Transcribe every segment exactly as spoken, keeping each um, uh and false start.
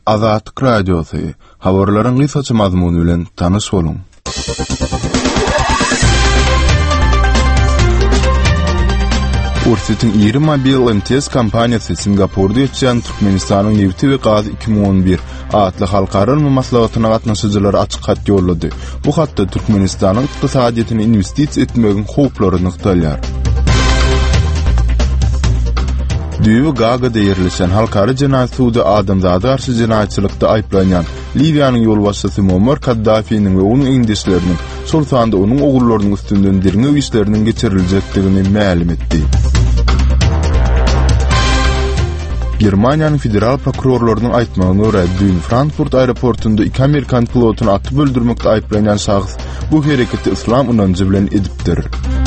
Azatlyk Radiosu. Habarlaryň kısaça mazmuny bilen tanış bolun. Ursitin iri mobil M T S kampaniyası Singapurda ýetýän Türkmenistanyň Neft we gaz iki bin on bir adly halkara maslahatyna gatnaşyjylary açyk hat ýollady. Bu hatda Türkmenistanyň ykdysadyýatyny investisiýa etmegiň howplaryny ykdalýar. Düýü Gagada ýerleşen halkara jenaýat sudy adamzady garşy jenaýatçylykda aýplanýan Libyanyň ýolbaşçysy Muammar Kaddafiň we onuň iňdeşleriniň sultanda onuň ogullarının üstünden dirňe işleriniň geçiriljekdigini ma'lum etdi. Germaniýanyň federal prokurorlarynyň aýtmagyna görä, dün Frankfurt aeroportunda iki Amerikan pilotuny atyp öldürmekde aýplanýan şahs bu hereketi islam inancı bilen edipdir.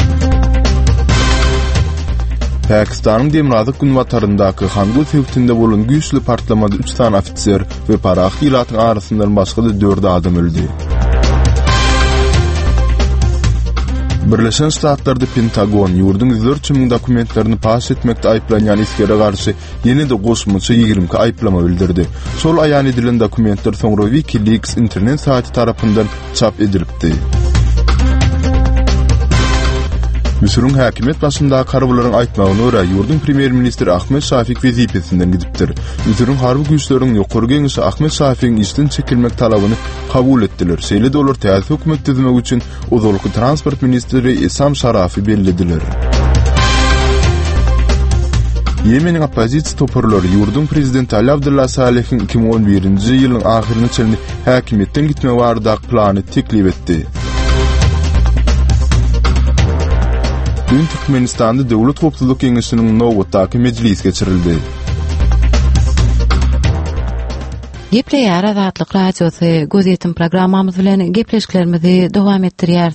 Pakistanyň Demirazyk günwataryndaky Hangu sewtinde bolan güýçli partlamada üç tane ofitser we para ahlilatyň arasyndan başga da dört adam öldü. Birleşen Ştatlarda Pentagon ýurdun yüz dört ming dokumentlerini pas etmekde aýplanýan iskere garşy ýene-de goşmuşy ýygrimi aýplama bildirdi. Sol aýan edilen dokumentler soňra WikiLeaks internet saýty tarapyndan çap edilipdi. Müsürün häkimet başyndaky karabularyň aýtmagyna görä, ýurdun premier ministri Ahmet Şafik wezipesinden gidipdir. Müsürün harby güýçleriň ýokary geňişi Ahmet Şafikiň işden çekilmek talabyny kabul etdiler. Şeýle de olar täze hökümet düzmek üçin ozalky transport ministri Esam Şarafi bellediler. Yemenin opozisiýa toparlary ýurdun prezidenti Ali Abdullah Salehiň iki bin on birinji ýylyň ahyryna çenli häkimetden gitme barada plany teklip etdi. Dün Türkmenistanda Döwlet Howpsuzlyk Keňeşiniň Nowatdaky mejlis geçirildi. Gepleýär Azatlyk Radiosy gözetim programmamyz bilen gepleşiklerimizi dowam etdirýär.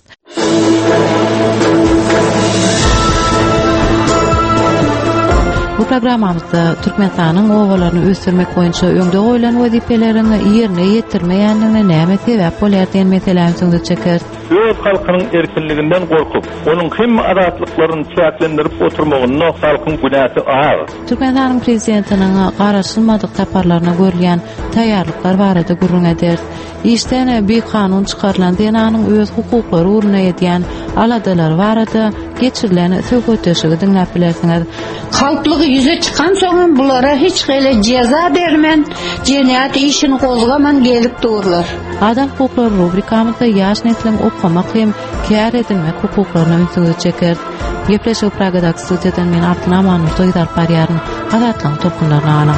Bu programmamızda Türkmenistanyň owalaryny ösürmek boýunça öňde goýulan wezipelerini ýerine ýetirmeýändigine näme sebäp bolýar diýen meselelerini söňde çeker. Öz halkynyň erkinliginden gorkup, onuň hem azatlyklaryny çäklendirip oturmagyny halkyň günäsi ağır. Türkmenistanyň prezidentiniň garaşylmadyk taparlaryna görülýän taýýarlyklar barada gurrun eder. İşden bir kanun çıkarılan denanyň öz hukuklary uruna edýän aladalar barada geçirilen söhbetleşigi dinläp bilersiňiz. Halklygy yüze çıkan soň bulara hiç gele ceza bermen, jenäýat işini gozgaman gelip durlar. Adam hukuklary rubrikamyzda ýaş neslin okamak hem kär edilmek hukuklaryny öňe çeker. Gepleşik Pragadaky studiýadan men Artnaman Toýdar Parýaryn azatlyk topunlaryny alan.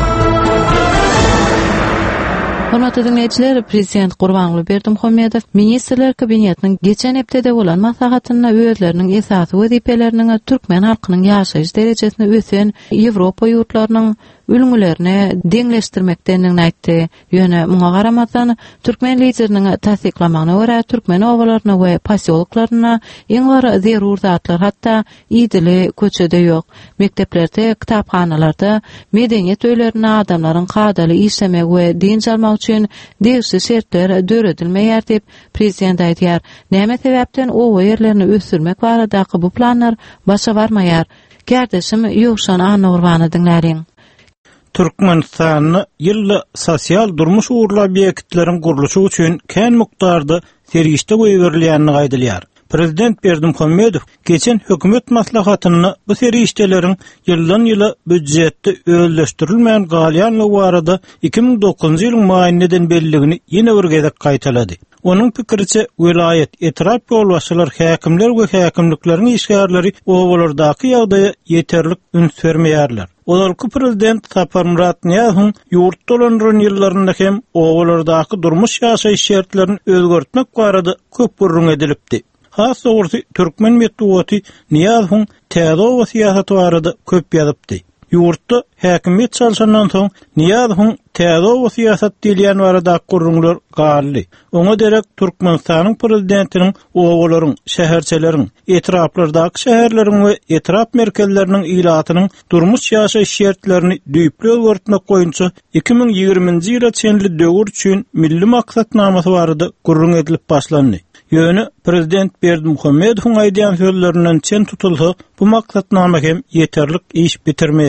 Hormatly dinleyijiler, Prezident Gurbanguly Berdimuhammedow Ministrler Kabinetiniň geçen hepdede bolan maslahatyna özleriniň esasy wezipeleriniň türkmen halkynyň ýaşaýyş derejesini ösen Ýewropa ýurtlarynyň ülgülerine deňleşdirmekdenligini aýtdy. Ýöne muňa garamazdan türkmen lideriniň tasdiklamagyna görä türkmen owalaryna we pasiýolklaryna iň wara zerur zatlar hatda ýdili köçede ýok. Mekteplerde, kitapxanalarda medeniýet öýlerine adamlaryň kadaly işlemek we din jalmak üçin degişli şertler döredilmeýär diýip prezident aýdýar. Näme sebäpden owa ýerlerini ösürmek baradaky bu planlar başa barmaýar? Gerdeşim Ýowşan Anurwany dinläriň. Türkmenistanyň ýylly sosial durmuş uğurlu obýektleriň gurulşy üçin kän mukdarda sergişde goýuberilýänini gaýdylýar. Prezident Berdimuhammedow geçen hökümet maslahatyny bu sergişdeleriň ýyldan ýyla büdjetde öýleşdirilmeýän galýanlygy barada iki bin dokuzunjy ýylyň maýyneden belligini ýene bir gezek gaýtalady. Onun pikiriçe vilayet etraf ýolbaşçylar, häkimler we häkimlikleriň işgärleri owalardaky ýagdaýa ýeterlik üns bermeýärler. Olarky prezident Sapar Murat Niýazow ýurt dolanryň ýyllarynda hem owalardaky durmuş ýaşaýyş şertlerini özgertmek barada köp gurrun edilipdi. Has soňrusy türkmen medeniýeti Niýazow täze we siýasaty barada köp ýazypdy. Ýurtda häkimet çalşandan soň Niýazow täze we siýasat diýilýän barada gurrunlar gally. Oňa derek Türkmenistanyň prezidentiniň owalaryň, şäherçeleriň, etraplardaky şäherleriň we etrap merkezleriniň ilatynyň durmuş ýaşaýyş şertlerini düýpli özgertmek boýunça iki bin ýigriminji ýyla çenli döwür üçin milli maksatnamasy barada gurrun edilip başlandy. Ýöne Prezident Berdimuhammedow aýdýan sözlerinden çen tutulsa, bu maksatnama hem ýeterlik iş bitirmeýär.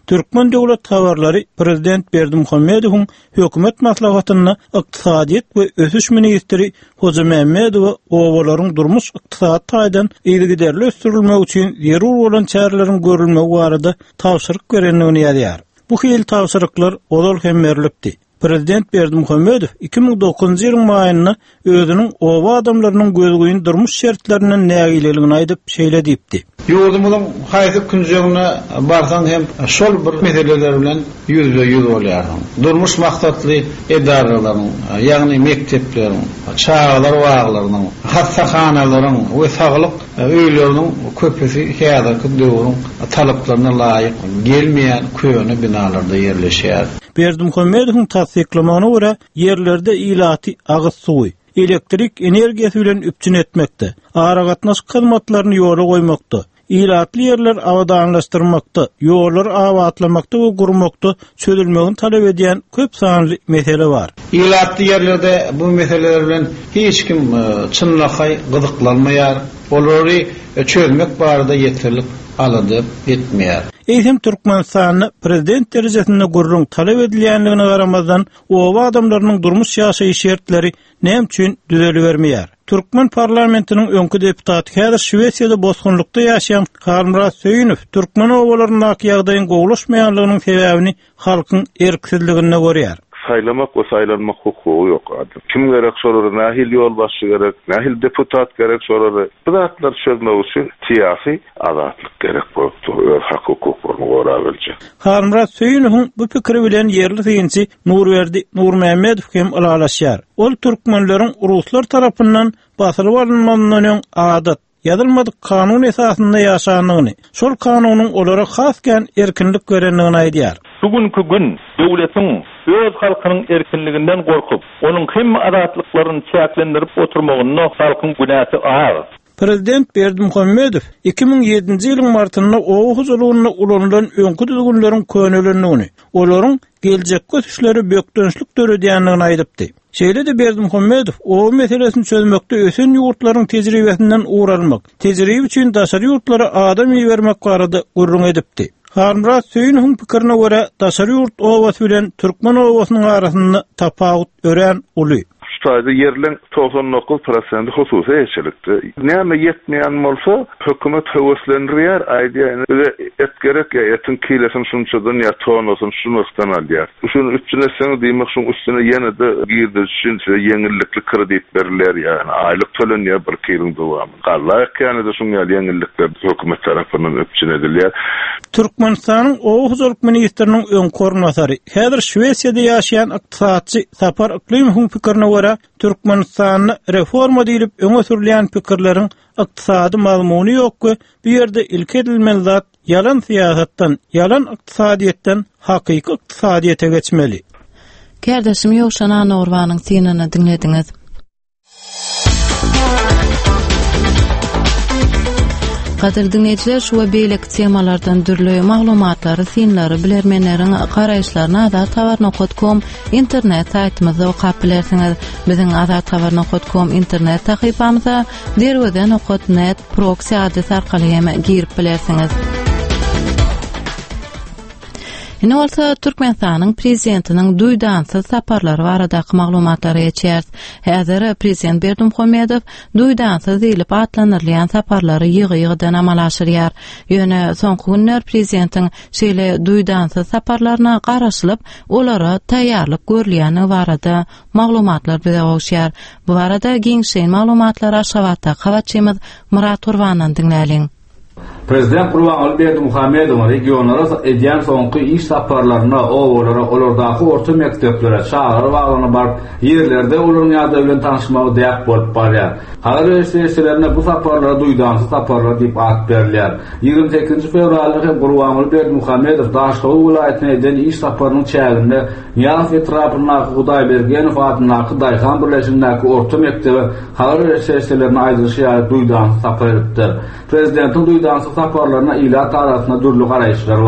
Türkmen döwlet tawarlary Prezident Berdimuhammedowyň hökümet maslahatyna ykdysadyet we ösüş ministri Hoca Mehmedow owalaryň durmuş ykdysat taýdan ýygyderli ösdürilmek üçin ýerur bolan çärelerin görülmegi barada tawsyryk berenligini ýazýar. Bu hil tawsyryklar olal hem berilipdi. Prezident Berdimuhammedow iki ming dokuzunçy ýylyň maýyna özüniň owa adamlarynyň gözgüýün durmuş şertlerinden nägileligini aýdyp şeýle diýipdi. Ýurdumyň haýsy künjegine barsaň hem şol bir meseleler bilen ýüzbe ýüz bolýardyň. Durmuş maksatly edaralaryň, ýagny mektepleriň, çağlar waglarynyň, hastahanalaryň we saglyk öýleriniň köpüsi häzirki döwrüň talyplaryna laýyk gelmeýän köýüne binalarda ýerleşýär. Berdimuhammedowyň tasdiklamagyna görä ýerlerde ilaty agyz suwy, elektrik energiýasy bilen üpçün etmekde, ara gatnaş hyzmatlaryny ýola goýmakda, ilatly ýerler awadanlaşdyrmakda, ýollar awatlamakda we gurmakda çözülmegini talap edýän köp sanly mesele bar. İlatly ýerlerde bu meseleler bilen hiç kim çynlakay gyzyklanmaýar, olary çözmek barada ýeterlik aladyp etmeýär. Eýsem Türkmenistanyny prezident derejesinde gurrun talap edilýänligine garamazdan owa adamlarynyň durmuş ýaşaýy şertleri näme üçin düzelibermeýär. Türkmen parlamentiniň öňkü deputaty häzir Şwesiýada bosgunlukda ýaşaýan Harmrat Söýünov Türkmen owalarynyň ýagdaýyny gowulaşmaýanlygynyň sebäbini halkyň erksizligine görýär. Saylamak ve saylanmak hukuku yok adam. Kim gerek sorarı, nahil yolbaşı gerek, nahil deputat gerek sorarı. Bu zatlar çözmek için siyasi azatlık gerek bolupdy. Öz hak hukukuny gorabilje. Harmrat Söýünowyň bu pikiri bilen yerli synçy Nurberdi Nurmehmedow hem alalaşýar. Ol türkmenleriň uruslar tarapyndan basylyp alınmanyň adat ýazylmadyk kanun esasynda ýaşanyny, şol kanunyň olara hasken erkinlik berenligini aýdýar. Bugünkü gün döwletiň öz halkynyň erkinliginden gorkup, onuň hem adatlyklaryny çäklendirip oturmagyny halkyň günäsi ağır. Prezident Berdimuhammedow iki ming ýedinçi ýylyň martynda owa huzurlugyna ulanylan öňkü düzgünleriň könelendigini, olaryň geljekde düşleri bökdönçlik döredýänligini aýdypdy. Şeýle de Berdimuhammedow owa meselesini çözmekde ösen ýurtlaryň tejribesinden uğralmak, tejribe üçin daşary ýurtlara adam ýermek barada gurrun edipdi. Harmrat Söýünowyň pikirine görä daşary ýurt owasy bilen türkmen owasynyň arasynda tapawut ören uly. Şaýda ýerleň doksan dokuz prosent hususy eşelikdi. Näme ýetmeýän bolsa, hökümet höweslendirýär, aýdýar, et gerek ýa etin kilesin şunçadan ýa tonosyn şunustan alýar. Şunu üstüne sen diýmek şun üstüne ýene de girdirişin ýeňillikli kredit berilýär, ýani aýlyk tölenýär bir kilyň dowamy. Gallaýyk ýani de şun ýeňillikler hökümet tarapyndan üpçün edilýär. Türkmenistanyň owa huzurluk ministriniň öňkü ornatary, häzir Şwesiýada ýaşaýan ykdysaçy Sapar Iklimovň pikirine görä Türkmenistanyny reforma diýilip öňe sürilýän pikirleriň ykdysady mazmuny ýokky, bu ýerde ilk edilmeli zat yalan siýasatdan, yalan ykdysadyetden hakyky ykdysadyete geçmeli. Kardeşim Ýowşan Anowrwanyň synanyny dinlediňiz. Gadir dinleyijiler, şu we beýlek temalardan dürli maglumatlary, synlary, bilermenleriň garaýşlaryny azat habar nokta com internet saýtymyzda okap bilersiňiz. Biziň azat habar nokta com internet tahypamyza derweden nokta net proxy adres arkaly hem girip bilersiňiz. Ine olsa Türkmenistanyň prezidentiniň duýdansy saparlary baradaky maglumatlary geçýär. Häzir prezident Berdimuhammedow duýdansy diýilip atlanyrlýan saparlary ýygy-ýygydan amal aşyrýar. Ýöne soňky günler prezidentiň şeýle duýdansy saparlaryna garaşylyp, olara taýýarlyk görülýäni barada maglumatlar bize goşýar. Bu barada giňşeýin maglumatlar aşawatda hawatçymyz Murat Urwanyň dinläliň. Prezident Gurbanguly Berdimuhammedow regionlara edýän soňky iş saparlaryna owalara, olardaky orta mekteplere, şahar waglyna barp ýerlerde olaryň ýagdaýy bilen tanışmagy diýip bolup barýar. Haýr üniversitelerine bu saparlara duýdansy saparlar diýip at berilýär. ýygrimi sekizinçi fevralda Gurbanguly Berdimuhammedow Daşgaly welaýatyna edýän iş saparynyň çäginde Ýas etrapynda Hudaýbergenow adyndaky Daýhan birleşigindäki orta mektebe haýr üniversitelerine aýdyşy ýaly duýdansy sapar edipdir. Prezidentiň duýdansy saparlaryna ila tarapyna dürli garaýşlar bar.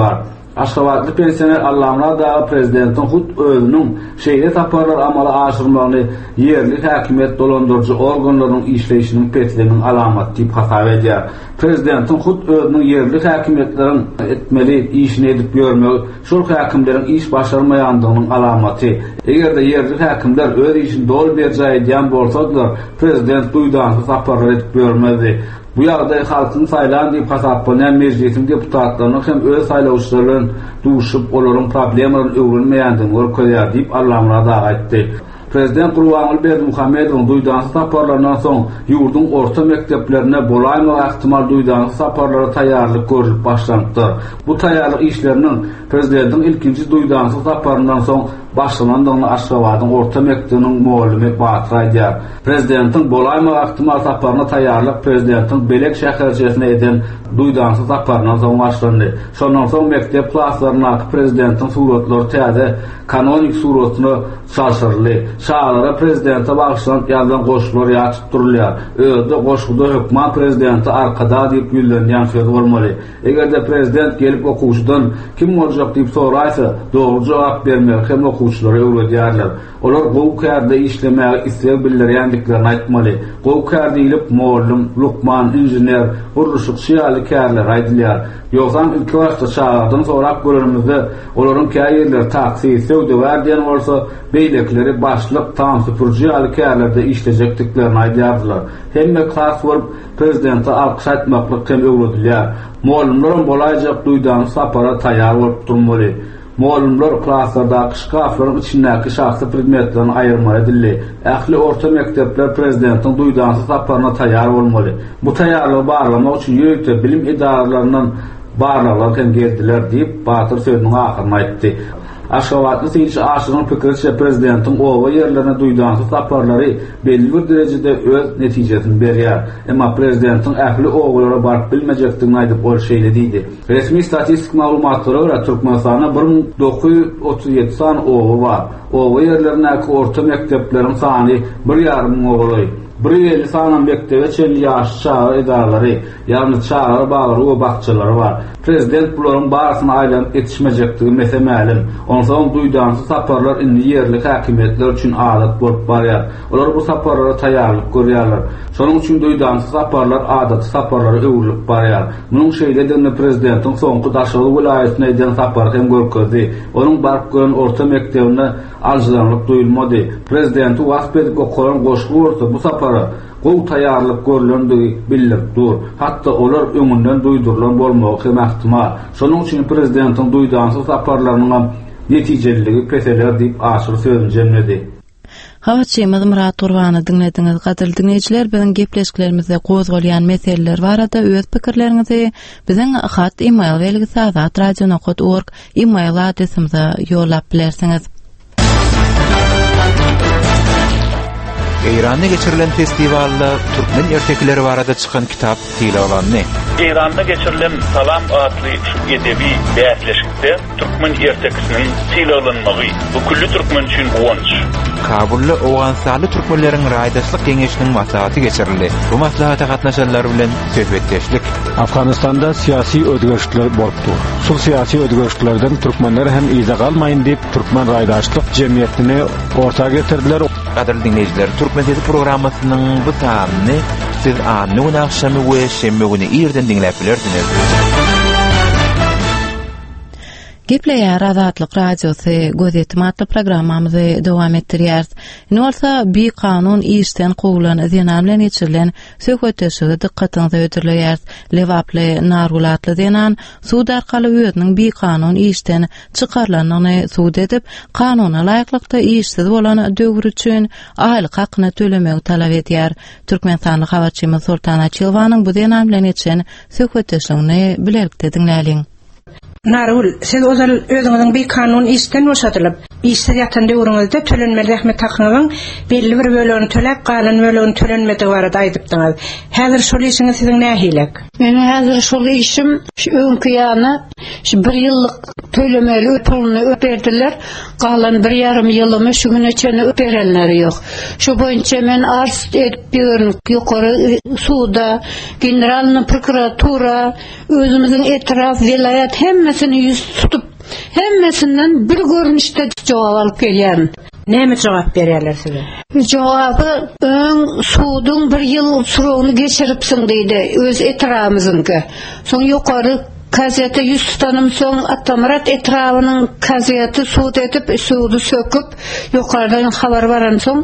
Aşgabatly pensioner Allamra da prezidentin hut özünün şeýle taparlar amala aşyrmagyny yerli häkimet dolandırıcı organlarynyň işleyişiniň petlerinin alamaty diýip hasap edýär. Prezidentin hut özünün yerli häkimetlerin etmeli işini edip görmegi şol häkimleriň iş başarmaýandygynyň alamaty. Egerde yerli häkimler öz işini dol berýär bolsalar prezident duýdansyz taparlar edip görmedi. Bu ýagdaý halkyň saýlan diýip hasaplanan meclisiň deputatlarynyň hem öz saýlawçylaryň duşup olaryň problemlerini öwrenmeýändigini görkezýär diýip Allamra da aýtdy. Prezident Gurbanguly Berdimuhammedowyň duýdansyz saparlaryndan soň ýurdun orta mekdeplerine bolaýma ähtimal duýdansyz saparlara taýýarlyk görülip başlandy. Bu taýýarlyk işleriniň prezidentiň ilkinji duýdansyz saparyndan soň başlanandygyny Aşgabatyň orta mektebiniň muallimi Batyr aýdýar. Prezidentiň bolaýma ähtimal saparyna taýýarlyk prezidentiň Belek şäherçesine eden duýdansyz saparyndan soň başlandy. Şondan soň mektep klaslaryna prezidentiň suratlary täze kanonik suratyny çalşyrly. Şahalara prezidente bagşlan ýazdan goşgular ýatyp durulýar. Özde goşguda hökman prezidenti arkada diýip ýüllenýän söz bolmaly. Egerde prezident gelip okuwçydan kim boljak diýip soraýsa, dogry jogap bermek hem okuwçylary öwredýärler. Olar gowkärde işlemäge istek bildirýändiklerini aýtmaly. Gowkär diýilip muallim, lukman, injener, uruşykçy ýaly kärler aýdylýar. Ýogsan ilki başda şahardan sorap görerimizde olaryň käýerler taksy, söwde berdiýän bolsa, beýlekleri başlyk tam süpürji ýaly kärlerde işlejekdiklerini aýdýardylar. Hemme klas bolup prezidente alkyş etmeklik hem öwredilýär. Muallimlaryň bolaýjak duýdansyz sapara taýýar bolup durmaly. Muallimler klaslarda kışkaflaryň içindäki şahsy predmetlerini aýyrma edildi. Ähli orta mektepler prezidentiň duýdansyz saparyna taýýar bolmaly. Bu taýýarlygy barlamak üçin ýönetim bilim idaralarynyň barlalar hem geldiler diýip Batyr sözüniň ahyryny aýtdy. Aşgabatly seyirçi aşygyň pikirçe prezidentiň owa ýerlerine duýdansyz saparlary belli bir derejede öz netijesini berýär. Emma prezidentiň ähli oglary baryp bilmejekdigini aýdyp ol şeýle diýdi. Resmi statistik maglumatlara görä Türkmenistanda bir ming dokuz ýüz otuz ýedi san owa bar. Owa ýerlerindäki orta mektepleriň sany bir ýarym ogly. Bir ýyl sanan mektebe çen ýaş çağa edarlary, ýagny çağa baglary we bakçalary bar. Prezident bularyň barasyna aýlanyp etişmejekdigi mesemälim. Onsoň duýdansyz saparlar indi ýerli häkimetler üçin adat bolup barýar. Olar bu saparlara taýýarlyk görýärler. Şonuň üçin duýdansyz saparlar adat saparlary öwrülip barýar. Munyň şeýle prezidentiň soňky daşaly vilayatyna eden sapar hem görkezdi. Onuň barp gören orta mektebine aljylanlyk duýulmady. Prezidenti wasp edip okuran goşgu bolsa bu sapar gow taýýarlyk görülendigi bildirip dur. Hatda olar öňünden duýdurulan bolmagy hem ähtimal. Şonuň üçin prezidentiň duýdansyz saparlarynyň netijeliligi peseler diýip aşyr sözüni jemledi. Hawatçymyz Murat Gurbany dinlediňiz. Gadyr dinleýijiler, biziň gepleşiklerimizde gozgolýan meseleler barada öz pikirlerinizi biziň hat e-mail belgisi azat radio nokta org e-mail adresimize ýollap bilersiňiz. Eýranda geçirilen festivalda türkmen ertekleri barada çykan kitap tile olanny. Eýranda geçirilen Salam adly şu edebi bäsleşikde türkmen ertekisiniň tile olanmagy bu külli türkmen üçin uwanç. Kabulda Oğansaly türkmenleriň raýdaşlyk geňeşiniň maslahaty geçirildi. Bu maslahata gatnaşanlar bilen söhbetdeşlik. Afganistanda siyasi ödgörüşler bolupdy. Şol siyasi ödgörüşlerden türkmenler hem iza galmaýyn diýip türkmen raýdaşlyk jemgyýetini ortaga getirdiler. Gadyr dinleýijiler, Türkmen Sesi programmasynyň bu taýyny siz anny we akşamy we şemme güni ýerden dinläp bilersiňiz. Gepleýär Azatlyk radiosy gözetim atly programmamyzy dowam etdirýär. Indi bolsa bir kanun işden goýulan zena bilen geçirilen söhbetleşige dikkatiňizi ödürleýär. Lewaply nargulatly zenan suud arkaly özüniň bir kanun işden çykarlanyny suud edip, kanuna laýyklykda işsiz bolan döwür üçin aýlyk hakyny tölemegi talap edýär. Türkmenistanyň hawatçymyz Sultan Açylwanyň bu zena bilen geçen söhbetleşigini bilerlikde dinläliň. Narul, siz özüňiziň bir kanun işden boşatylyp, işsiz yatan döwrüňizde tölenmeli rahmet hakynyň belli bir bölegi tölep galan bölegi tölenmedi barada aýdypdyňyz. Häzir şol işiňiz siziň nähilek? Meni häzir şol işim şu öňkü ýany şu bir ýyllyk tölemeli puluny öperdiler. Galan bir ýarym ýylymy şu güne çeni öperenleri ýok. Şu boýunça men arz edip ýörün ýokary suda, generalny prokuratura, özümiziň etraf, vilayat hemmesini ýüz tutup, hemmesinden bir görünüşde jogap alyp gelýän. Näme jogap berýärler size? Jogapy öň suwdyň bir ýyl surawny geçiripsiň diýdi, öz etrafymyzynky. Soň ýokary kaziyata yüz tutanım soň Atamarat etrawynyň kaziyata suwd edip, suwdy söküp, ýokardan habar baran soň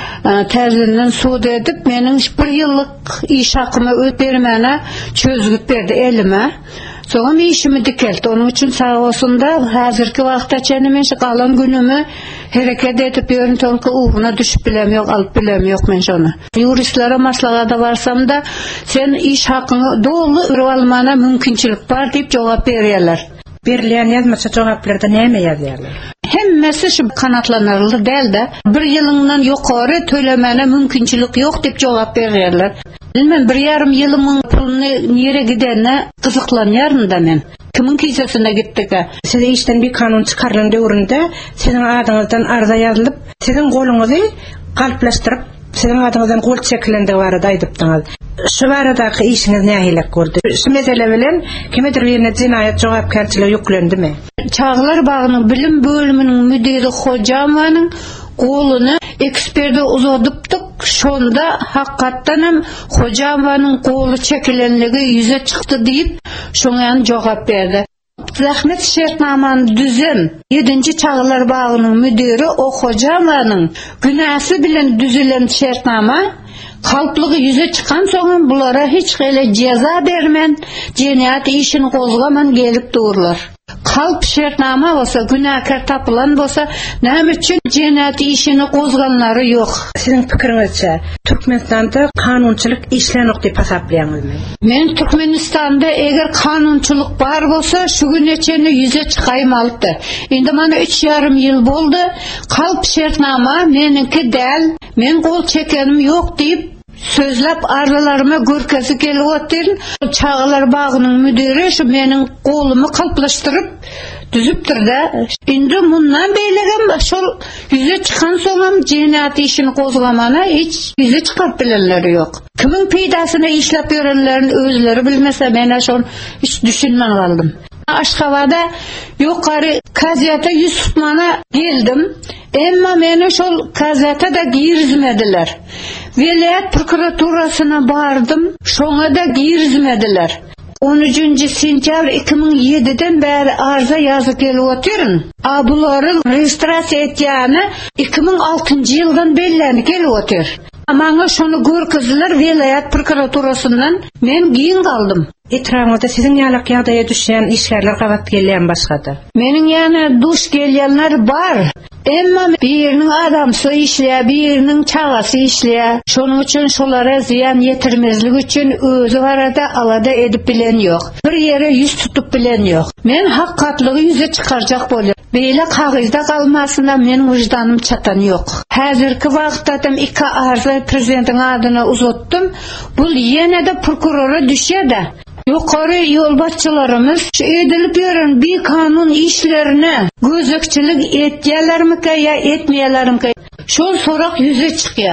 täzeden suwd edip, meniň bir ýyllyk iş hakymy öpermene çözgüp berdi elime. Soňra işimi dikeldi. Onun üçin sağ olsun da häzirki wagtda çeni men galan günümi hereket edip ýörün tonky uğruna düşüp bilem ýok, alyp bilem ýok men şonu. Juristlere maslagata barsam da sen iş hakyny dolu urip almana mümkinçilik bar diýip jogap berýärler. Berilýän ýazmaça jogaplarda näme ýazýarlar? Hemmesi şu kanatlanarly dälde bir ýylyňdan ýokary tölemene mümkinçilik ýok diýip jogap berýärler. Bilmem bir yarım ýylymyň pulyny nere gidene gyzyklanýaryn da men. Kimin kisesine gitdik? Size işten bir kanun çıkarılan döwründe sizin adyňyzdan arza ýazylyp, sizin goluňyzy galplaşdyryp, sizin adyňyzdan gol çekilendi barada aýdypdyňyz. Şu baradaky işiňiz nähilek gördi? Şu mesele bilen kimedir birine jinaýat jogapkärçiligi ýüklendimi? Çağlar bagynyň bilim bölüminiň müdiri Hojamanyň goluny eksperde uzadypdyk. Şonda hakykatdan hem Hojamanyň golu çekilenligi ýüze çykdy diýip şoňa jogap berdi. Rahmet şertnamany düzen ýedinji Çağlar bagynyň müdiri o Hojamanyň günäsi bilen düzülen şertnama kalplygy ýüze çykan soň bulara hiç gele ceza bermen, jenäýat işini gozgaman gelip durlar. Kalp şertnama bolsa, günäkär tapylan bolsa, näme üçin jenäýat işini gozganlary ýok? Siziň pikiriňizçe, Türkmenistanda kanunçylyk işlenok diýip hasaplaýarmy? Men Türkmenistanda eger kanunçylyk bar bolsa, şu güneçeni ýüze çykaýym alypdy. Indi mana üç ýarym ýyl boldy. Kalp şertnama meninki däl, men gol çekenim ýok diýip sözlep aralaryma görkesi gelip otyr. Çağlar bagynyň müdiri şu meniň golumy kalplaşdyryp düzüpdir da. Indi mundan beýlegem şol ýüze çykan soňam jenäýat işini gozgamana hiç ýüze çykaryp bilenleri ýok. Kimin peýdasyna işlep ýörenlerini özleri bilmese men şol hiç düşünmän galdym. Aşgabada ýokary kaziyata yüz tutmana geldim. Emma meni şol kaziyata da girizmediler. Vilayat prokuraturasyna bardım. Şoňa da girizmediler. on üçinji sentyabr iki ming ýediden bäri arza ýazyp gelip otyryň. A bulary registrasiýa etýäni iki ming altynji ýyldan belläni gelip otyr. Maňa şonu görkezdiler vilayat prokuraturasyndan men giň galdym. Etrafynda siziň ýalyk ýagdaýa düşýän işgärler gabat gelýän başgada. Meniň ýana duş gelýänler bar. Emma biriniň adamsy işleýär, biriniň çagasy işleýär. Şonuň üçin şolara ziýan ýetirmezlik üçin özü barada alada edip bilen ýok. Bir ýere ýüz tutup bilen ýok. Men hakykatlygy ýüze çykarjak bolýar. Beýle kagyzda galmasyna men wyjdanym çatan ýok. Häzirki wagtda iki arza prezidentiň adyna uzatdym. Bul ýene-de prokurora düşýär-de. Ýokary ýolbaşçylarymyz şu edilip ýören bir kanun işlerine gözekçilik etýärlermi-ki ýa etmeýärlermi-ki? Şol sorak ýüze çykýar.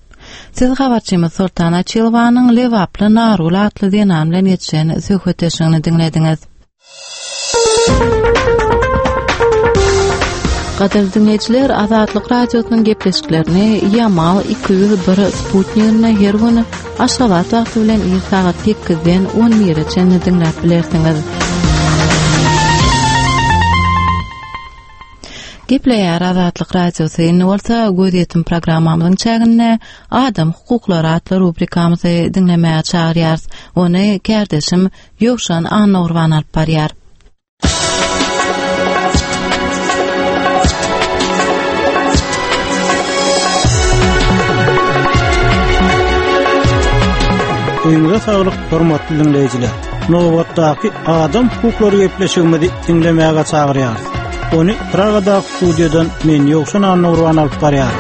Siz gabarçymyz Sultan Açylowanyň Lewaply Narul atly denam bilen ýetişen söhbetleşigini diňlediňiz. Gaderli dinleyijiler, Azatlyk radiosynyň gepleşiklerini Yamal iki yüz bir Sputnik'ne her güni Aşgabat wagty bilen saat sekizden on birgacha dinläp bilersiňiz. Gepleýär Azatlyk radiosy ýene bolsa göz programmamyzyň çägine adam hukuklary atly rubrikamyzy dinlemäge çagyrýar. Ony kärdeşim Ýowşan Anurwan alyp barýar. Öňüňize saglyk, hormatly dinleyijiler. Nowatdaky adam hukuklary gepleşigini dinlemäge çagyrýar. Onu Praga'da studiyadan men Yoksun Annurwan alıp barýar.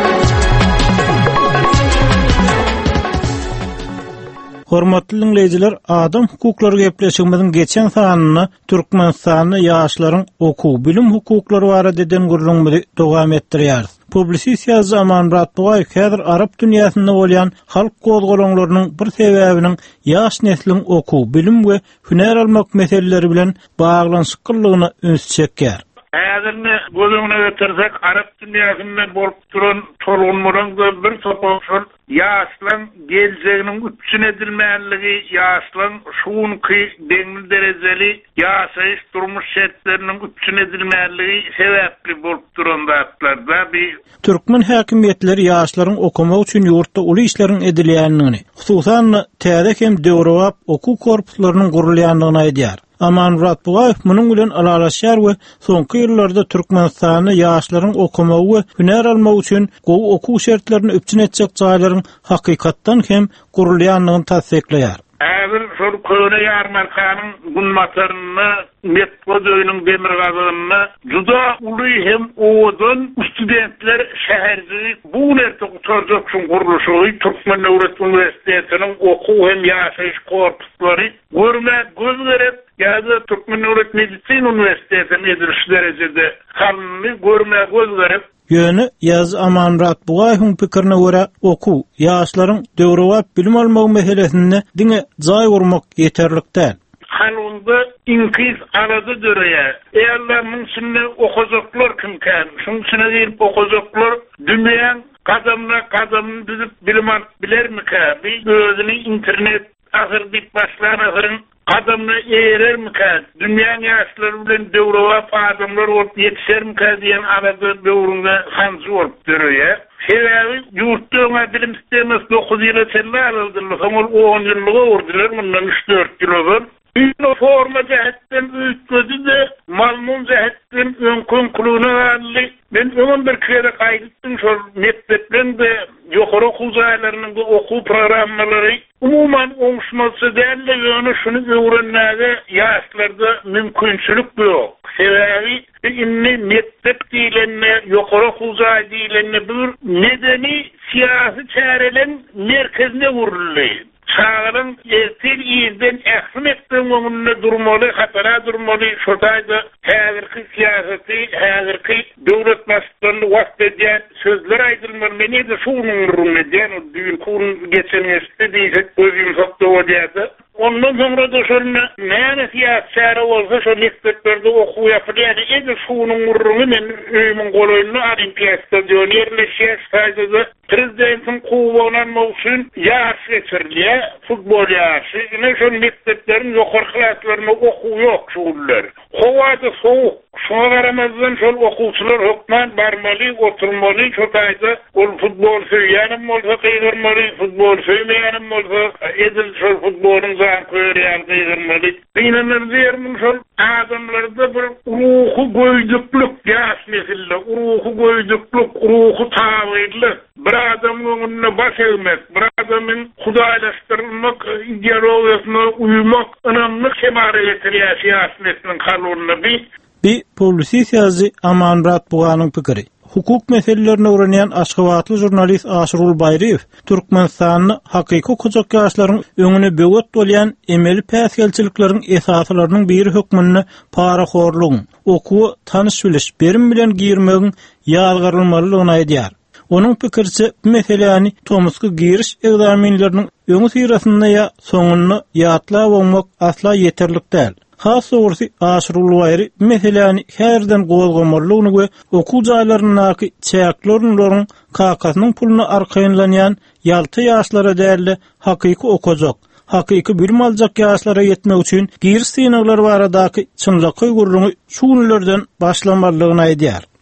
Hormatly dinleyijiler, adam hukuklary gepleşigimiziň geçen sanyny Türkmenistanyň ýaşlaryň okuw, bilim hukuklary barada eden gurulmagy dowam etdirýär. Publisisiýa Zaman Ratboy häzir Arap dünýäsinde bolýan halk gozgolanylarynyň bir sebäbiniň ýaş neslin okuw, bilim we hüner almak meseleleri bilen baglanyşykylygyny öňe çekýär. Häzirni gözüňe getirsek, Arap dünýäsinde bolup duran torgunmaryň bir topakşol ýaşlaryň geljeginiň üçin edilmänligi, ýaşlaryň şuňky deňil derejeli ýaşaýyş durmuş şertleriniň üçin edilmänligi sebäpli bolup duran zatlarda bir Türkmen häkimetleri ýaşlaryň okumak üçin ýurtda uly işleriň edilýändigini, hususan täze hem döwrewap okuw korpuslarynyň gurulýandygyny aýdýar. Aman Ratboy munyň bilen alalaşýar we soňky ýyllarda Türkmenistanyň ýaşlaryň okumagy we hüner almagy üçin gowy okuw şertlerini öpçün etjek jaýlaryň hakykatdan hem gurulýandygyny tasdikleýär. Häzir şol köne ýarmarkanyň gunmatlaryny, metodöýüniň demirgazyny juda uly hem owdun studentler şäherçilik bu nerede oturjak şun gurulşy Türkmen Döwlet Üniversitetiniň okuw hem ýaşaýyş korpuslary görmek göz gerek. Ýa-da Türkmen Döwlet Medisina Üniversitetiniň edilýän derejede halny görmek göz gerek. Ýöne ýaz Aman Ratboýyň pikirine görä okuw, ýaşlaryň döwrewap bilim almagy meselesinde diňe jaý urmak ýeterlikden. Halunda inkiz arada döreýär. Eýerleriň içinde okujaklar kimken, şuň içine gelip okujaklar dünýäň kadamna kadamny düzüp bilim alyp bilermika? Bir özüni internet ahir dip başlayan ahirin adamla eğerermika? Dünýäň ýaşlary bilen döwrewap adamlar bolup ýetişermika diýen arada döwründe hanjy bolup döreýär. Sebäbi ýurtda bilim sistemesi dokuz ýyl içinde aldylar, soňra on ýyllyga urdular, mundan üç dört ýyl. Üniforma jähetten üýtgedi de malmum jähetten öňkün kuluny aldy. Men öňüm bir kere gaýdypdym şol mekdeplerinde ýokary okuw jaýlarynyň okuw programmalary umuman oňşmasy dälle ýöne şunu öwrenmäge ýaşlarda mümkinçilik ýok. Sebäbi inni mektep diýilende ýokary okuw jaý diýilende bir medeni siýasy çärelen merkezine urulýar. Çağırın ertel iyizden ähsim etdiğin öňünde durmaly, hatara durmaly, şotaýda häzirki siyaseti, häzirki döwlet başçylaryny wagt edýän sözler aýdylmaly. Meni de şunuň urunmadan düýün kurun geçen ýerde diýsek özüm sokda bolýardy. Ondan sonra da şolna näme siýasatçy bolsa şol mekteplerde okuw ýapylýar. Ede şunuň urruny men öýümün golaýyny Olimpiýa stadiony ýerleşýär staýda prezidentiň kuwlanmagy üçin ýaş geçirilýär, futbol ýaşy. Ine şol mekteplerin ýokary klaslaryna okuw ýok şuullar. Howada sowuk, şoňa garamazdan şol okuwçylar hökmen barmaly, oturmaly, şotaýda ol futbol söýýänim bolsa gygyrmaly, futbol söýmeýänim bolsa edil şol futboluň zan köýärän gygyrmaly. Beýlemer diýerim şol adamlarda bir ruhu goýduklyk ýaş nesille, ruhu goýduklyk, ruhu taýýanlyk. Bir adamın öňüne baş egmek, bir adamın hudaýlaşdyrylmak ideologiýasyna uymak önemli kemara getirýär siýasetiň kanunyna bir. Bir publisisiýazy Aman Ratboýyň pikiri. Hukuk meselelerini öwrenýän Aşgabatly jurnalist Aşrul Bayriýew Türkmenistanyň hakyky hukuk ýaşlaryň öňüne böwet bolýan emeli päsgelçilikleriň esaslarynyň biri hökmünde paraxorlugyň, okuw tanyş biliş, berim bilen girmegiň ýalgarylmalylygyny aýdýar. Onun pikirçe bu meseleni Tomsky giriş egzaminlerinin öňü syrasynda ya soňuny ýatlap bolmak asla ýeterlik däl. Has soňrusy Aşrul Bayry meseleni herden gozgamalygyny we okuw jaýlarynyňky çäklerini kakasynyň puluny arkaýynlanýan ýalty ýaşlara däli hakyky okujak, hakyky bilim aljak ýaşlara ýetmek üçin giriş synagları baradaky çynlaky guruluny şuňlardan başlamalygyny aýdýar.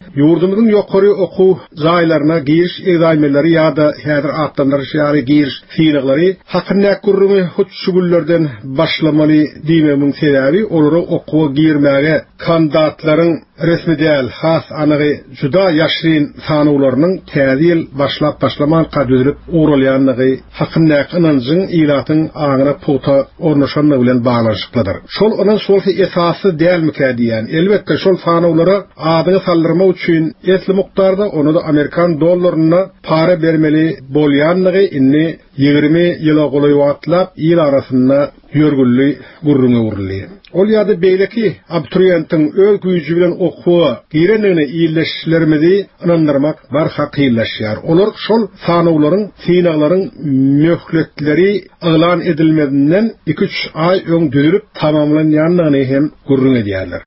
Yurdumuzun ýokary oku jaýlaryna giriş egzaminleri ýa-da häzir atlandyrýş ýa-da giriş fiýliklary hakynda gurrumy huç şugullardan başlamaly diýmemiň sebäbi olary okuwa girmäge kandidatlaryň resmi däl, has anygy juda ýaşryn sanawlarynyň täze başlap başlaman kadürüp uğralyanlygy hakynda ynanjyň ilatyň aňyna puta ornaşanlygy bilen baglanşyklydyr. Şol onuň şol esasy dälmike diýen. Elbetde şol sanawlara adyny saldyrma üçin esli mukdarda onu da Amerikan dollaryna para bermeli bolýanlygy inni ýygrimi ýyla golaýatlap ýyl arasynda ýörgülli gurruny urly. Ol ýa-da beýleki abituriýentin öz güýji bilen okuwa girenini iýleşlermedi inandyrmak barha kynlaşýar. Olar şol sanawlaryň, synaglaryň möhletleri elan edilmedinden iki üç ay öň düzülüp tamamlanýanlygyny hem gurrun edýärler.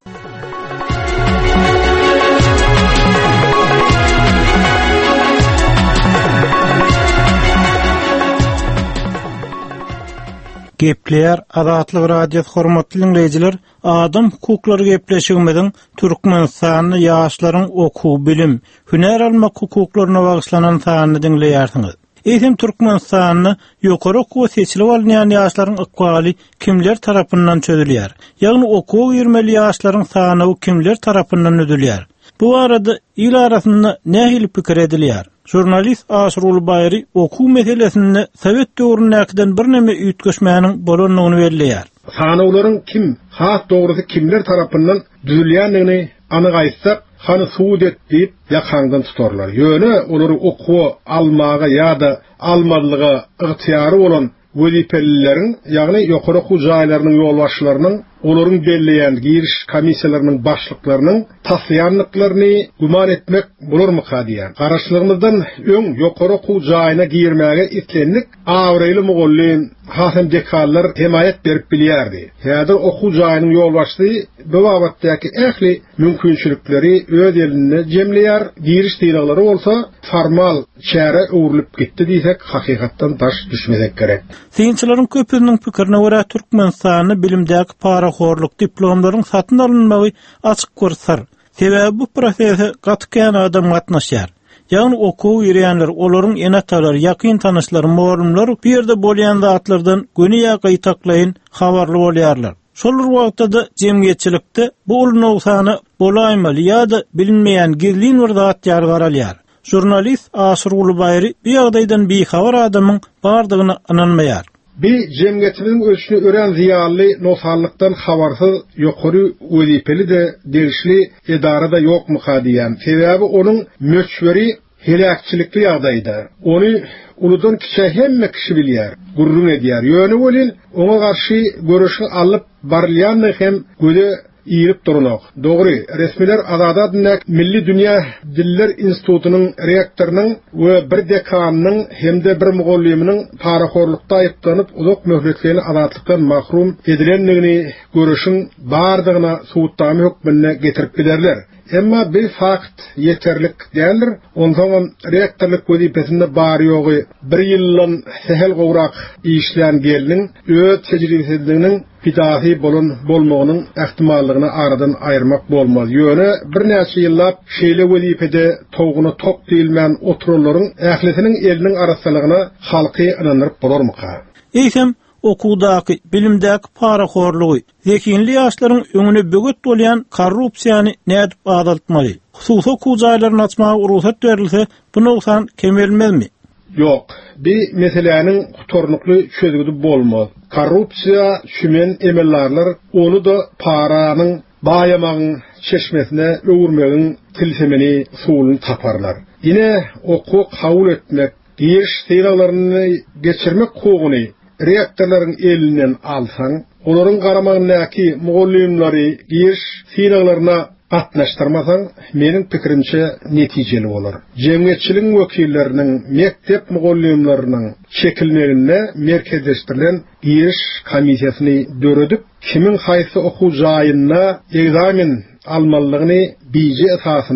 Gepler Azatlyk radiosu hormatly dinleyijiler, adam hukuklary gepleşigimiziň Türkmenistanyň ýaşlaryň oku, bilim, hüner almak hukuklaryna bagyşlanan sanyny dinleýärsiňiz. Eýsem Türkmenistanyň ýokary okuwa seçilip alýan ýaşlaryň ykbaly kimler tarapyndan çözülýär? Ýagny okuwa girmeli ýaşlaryň sany kimler tarapyndan ödülýär? Bu arada il arasynda nähili pikir edilýär? Jurnalist Aşyr Ulubayry oku meselesini Sowet döwründen bir neme üýtgeşmäniň bolanyny belleýär. Sanawlaryň kim, has dogrusy kimler tarapyndan düzülýänligini anyk aýtsak, hany suud et diýip ýakandan tutarlar. Ýöne olary okuwa almaga ýa-da almadylyga ygtyýary bolan wezipelileriň, ýagny ýokary oku jaýlarynyň ýolbaşçylarynyň, olaryň belleýän giriş komissiýalarynyň başlyklarynyň tasyanlyklaryny guman etmek bolarmy diýen. Garaşlygymyzdan öň ýokary oku jaýyna girmäge itlenlik awreýli mugallym hasam dekallar himayet berip bilýärdi. Häzir oku jaýynyň ýolbaşçy bu wagtdaky ähli mümkinçilikleri öz elinde jemleýär. Giriş tyraglary bolsa formal çäre öwrülip gitdi diýsek hakykatdan taş düşmesek gerek. Synçylaryň köpüniň pikirine görä Türkmenistanyň bilimdäki para horluk diplomlaryň satyn alınmagy açyk görsär. Sebäbi bu prosesi gatykyan adam gatnaşýar. Ýagny okuw ýerýänler, olaryň enatalary, ýakyn tanyşlary, mowlumlar bir ýerde bolýan zatlardan göni ýaky taklaýyn habarly bolýarlar. Şol wagtda jemgyýetçilikde bu ulnugsany bolaýmaly ýa-da bilinmeýän gizlin bir zat ýar garalýar. Jurnalist Aşyr Ulubayry bu ýagdaýdan bihabar adamyň bardygyny inanmaýar. Bir cemiyetinin ölçünü ören ziyarlı nosallıktan habarsyz ýokary wezipeli de derişli edara da yok mu diýen. Sebäbi onun möçberi helakçilikli ýagdaýda. Onu uludan kiçe hemme kişi bilýär, gurrun edýär. Ýöne bolin ona garşy görüşi alyp barlýanly hem göze ýyryp durnak. Dogry, resmiler Azadadyndak Milli Dünýä Diller Institutynyň rektorynyň we bir dekanynyň hemde bir mugallymynyň paraxorlukda aýyplanyp uzak möhletlerini azatlıktan mahrum edilenligini görüşüň bardygyna suwutdamy hökmüne getirip giderler. Emma bir fakt yeterlik däldir. Ondan rektorluk wezipesinde bar ýogy bir ýyldan sehel gowrak işlän geliniň öz tejribesizliginiň fidahi bolun bolmagynyň ähtimallygyny aradan aýyrmak bolmaz. Ýöne bir näçe ýyllap şeýle wezipede towguny tok diýilmän oturularyň ählisiniň eliniň arasylygyna halky inanyryp bolarmyka? Eýsem okuwdaky, bilimdäki paraxorlugy, zekinli ýaşlaryň öňüne böget bolýan korrupsiýany nädip azaltmaly? Hususy okuw jaýlaryny açmaga ruhsat berilse, bu noksan kemelmezmi? Yok, bir meselenin tornuklu çözgüdü bolmaz. Korrupsiya şümen emellarlar, onu da paranın, bayamağın çeşmesine öwürmegiň tilsemini, suwuny taparlar. Yine oku kabul etmek, giriş syýralaryny geçirmek hukugyny rektorlaryň elinden alsaň, olaryň garamagyndaky mugallymlary giriş syýralaryna gatnaşdyrmasaň, meniň pikirimçe netijeli bolar. Jemgyýetçiliň wekilleriniň, mektep mugallymlarynyň şekillerinde merkezleşdirilen giriş komissiýasyny döredip, kimin haýsy okuw jaýyna egzamin almalygyny biji esasynda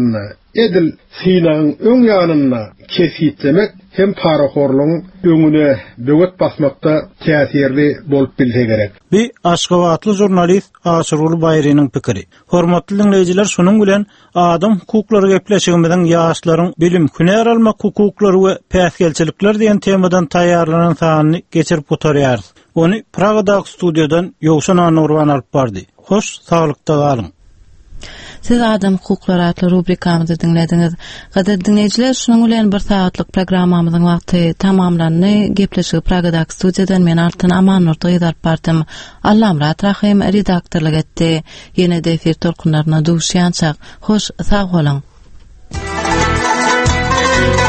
edil Sina'nın öň ýanyna kesitlemek hem paraxorluğun öňüne böwet basmakda täsirli bolup bilse gerek. Bir Aşgabatly jurnalist Aşyrul Bayrynyň pikiri. Hormatly dinleýijiler, şonuň bilen adam hukuklary gepleşigimizden ýaşlaryň bilim hünär almak hukuklary we päsgelçilikler diýen temadan taýýarlanan sanyny geçirip oturýarys. Ony Pragadaky studiodan Ýowşan Nurwan alyp bardy. Hoş, saglykda galyň. Siz adam hukukları adlı rubrikamızı dinlediniz. Gader dinleyiciler, şunun bilen bir saatlik programmamızın vakti tamamlandy. Gepleşigi Pragadaky studiýadan men Altyn Amanur taýýarlap bardym. Allam rahat rahim redaktorlyk etdi. Ýene de efir tolkunlaryna duşýançak. Hoş, sag bolan.